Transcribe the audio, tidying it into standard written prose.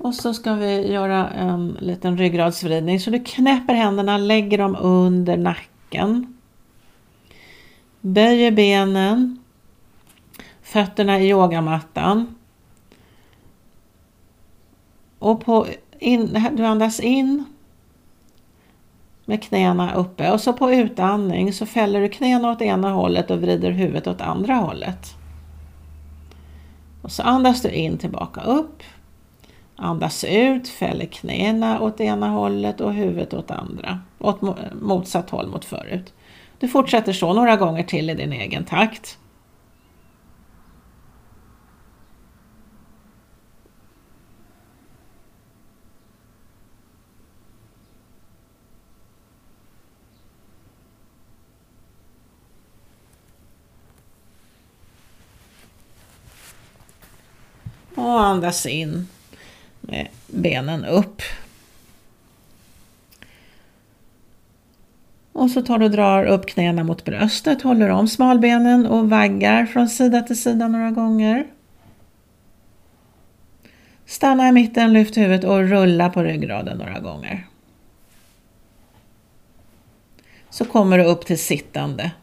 Och så ska vi göra en liten ryggradsvridning. Så du knäpper händerna, lägger dem under nacken. Böjer benen. Fötterna i yogamattan. Och du andas in med knäna uppe. Och så på utandning så fäller du knäna åt ena hållet och vrider huvudet åt andra hållet. Och så andas du in tillbaka upp. Andas ut, fäller knäna åt ena hållet och huvudet åt andra. Åt motsatt håll mot förut. Du fortsätter så några gånger till i din egen takt. Och andas in med benen upp. Och så tar du och drar upp knäna mot bröstet, håller om smalbenen och vaggar från sida till sida några gånger. Stanna i mitten, lyft huvudet och rulla på ryggraden några gånger. Så kommer du upp till sittande.